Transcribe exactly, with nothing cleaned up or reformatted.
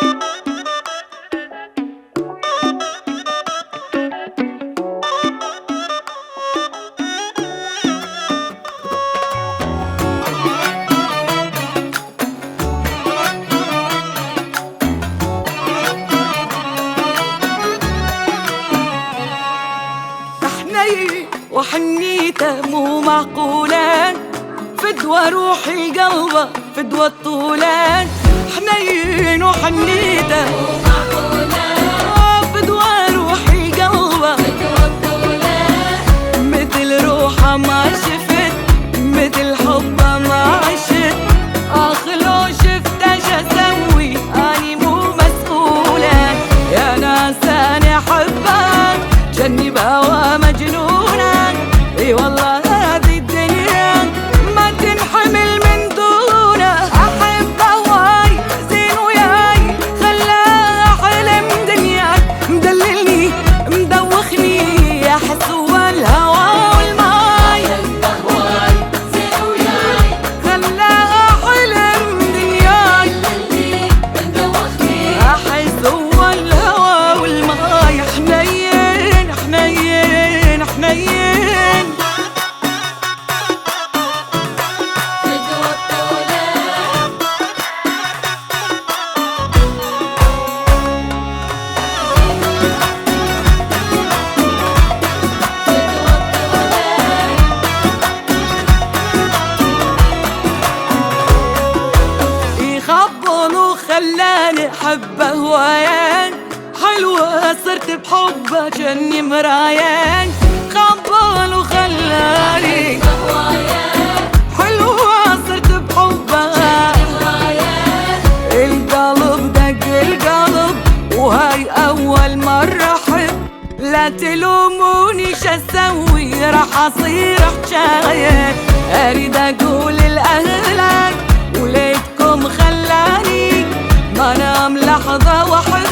وحنيته مو معقولة، فدوى روحي قلبه فدوى الطولان. حنين وحنيته مو معقولة، فدوى روحي قلبه فدوى الطولان. مثل روحه ما شفت، مثل حبه ما عشت. آخ لو شفته شسوي أني مو مسؤولة. يا ناس أنا أحبه جني بهوى مجنونة. اي والله هذه الدنيا ما تنحمل من دونه. احبه واي زين وياي خلاه حلم دنياي. مدللني مدوخني احس هو الهوى والماي. احبه واي زين وياي خلاه حلم دنياي. مدللني مدوخني احس هو الهوى والماي. حنين حنين حنين خلاني حبه هوايان. حلوة صرت بحبه جني مرايان. خبل وخلاني حلوة صرت بحبه. القلب دق القلب وهاي أول مرة أحب. لا تلوموني شسوي راح أصير حجاية. أريد أقول لأهلك وليتكم خلاني ما نام لحظة واحدة.